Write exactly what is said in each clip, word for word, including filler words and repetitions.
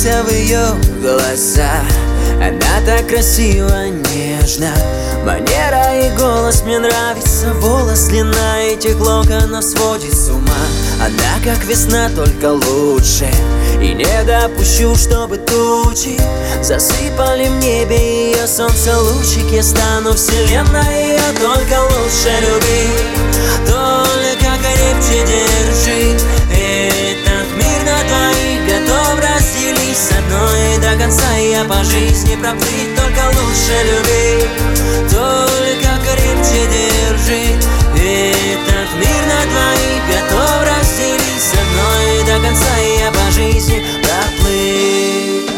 вгляделся в ее глаза. Она так красиво, нежно, манера и голос мне нравится. Волос, длина этих локонов сводит с ума. Она как весна, только лучше. И не допущу, чтобы тучи засыпали в небе ее солнце лучик. Я стану вселенной, ее только лучше люби, только крепче держи. Этот мир на двоих готов разделить, с одной до конца я по жизни проплыть. Только лучше люби, только крепче держи. Этот мир на двоих готов разделить, с одной до конца я по жизни проплыть.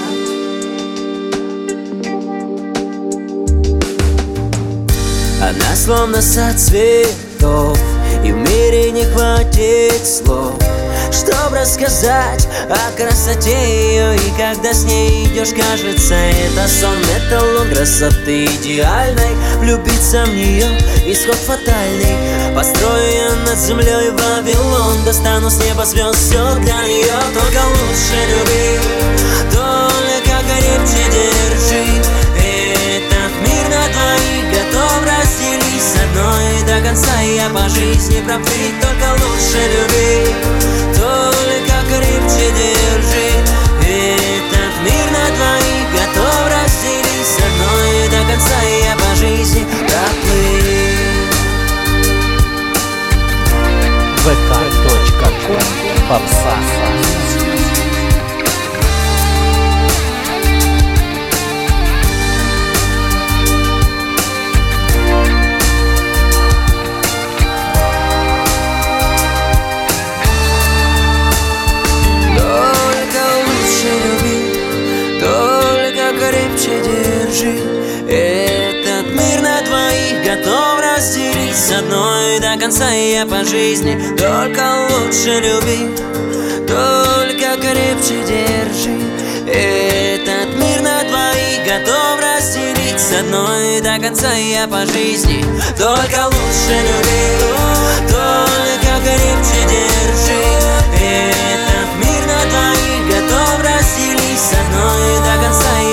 Она словно сад цветов, и в мире не хватит слов, чтоб рассказать о красоте ее. И когда с ней идешь, кажется, это сон, эталон красоты идеальной. Влюбиться в нее исход фатальный. Построю я над землей Вавилон, достану с неба звезд, все для нее. Только лучше люби, только крепче держи. Этот мир на двоих готов разделить, с одной до конца я по жизни проплыть. Только лучше люби, только крепче держи. Этот мир на двоих готов разделить, с одной до конца я по жизни проплыть. вэ ка точка ком Попса. Крепче держи. Этот мир на двоих готов разделить, с одной до конца я по жизни. Только лучше люби, только крепче держи. Этот мир на двоих готов разделить, с одной до конца я по жизни. Только лучше люби, только крепче держи. Этот мир на двоих готов разделить, с одной до конца я